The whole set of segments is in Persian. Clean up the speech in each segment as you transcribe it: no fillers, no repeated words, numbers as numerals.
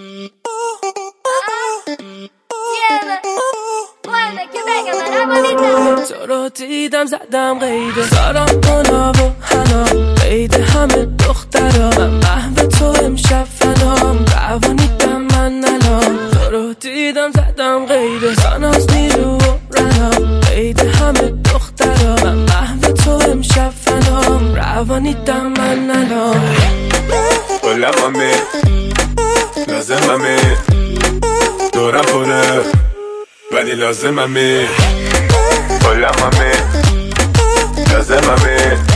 تو رو دیدم زدم قیده سارا مونا و حنا قید همه دخترا من محو تو امشب فنام روانیدم من الان تو رو دیدم زدم قیده ساناز نیرو و رنا قید همه دخترا من محو تو امشب فنام روانیدم من الان Hola mami لازممی دورم پره ولی لازممی Hola mami لازممی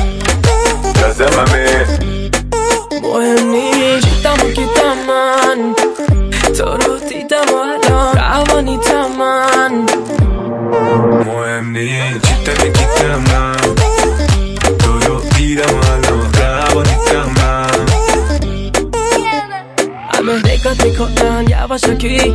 مهم نیست جیتم و گیتم من تو رو دیدم و الان روانیتم من مهم نیست جیتم و گیتم من تو رو دیدم و الان روانیتم من همه نگات میکنن یواشکی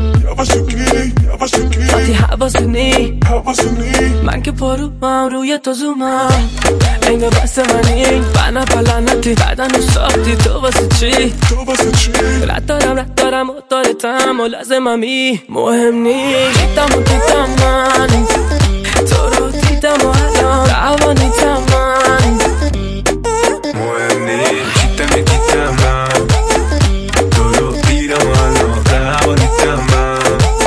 وقتی حواسونی من که پرومم روی تو زومم اینگه بس منی بنا پلنتی بدن رو ساختی تو واسه چی رد دارم و دارتم و لازممی مهم نیست جیتم و دیدم من تو رو دیدم و الان روانیتم من مهم نیست جیتم و گیتم من تو رو دیدم و الان روانیتم من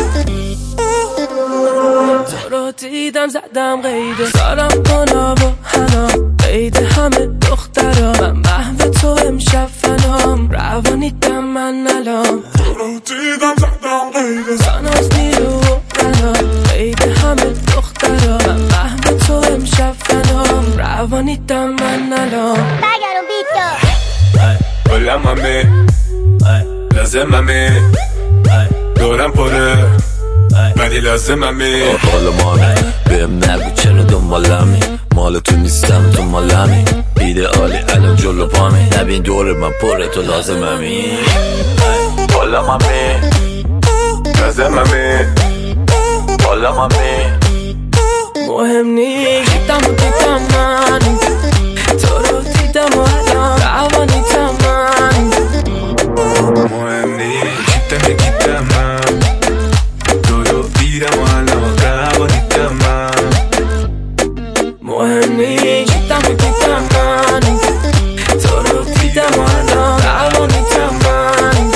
تو رو دیدم زدم قیده سارا مونا و حنا قید همه دخترا من محو تو امشب فنام روانیدم من الان تو رو دیدم زدم قیده ساناز نیرو و رنا قید همه دخترا من محو تو امشب فنام روانیدم من الان Hola mami لازممی دورم پره ولی لازممی حالا مامی بهم نگو چرا دنبالمی مال تو نیستم تو مالمی ایدئالی الان جلو پامی نبین دور من پره تو لازممی حالا مامی لازممی حالا مامی مهم نیست جیتم و دیدم من تو رو دیدم و الان روانیتم من مهم نیست جیتم و گیتم من تو رو دیدم و الان روانیتم من مهم نیست جیتم و دیدم من تو رو دیدم و الان روانیتم من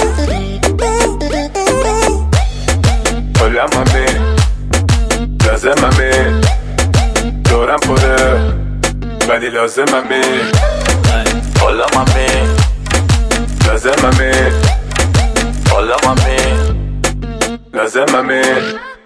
Hola mami لازممی دورم پره ولی لازممی حالا مامی لازممی حالا مامی لازممی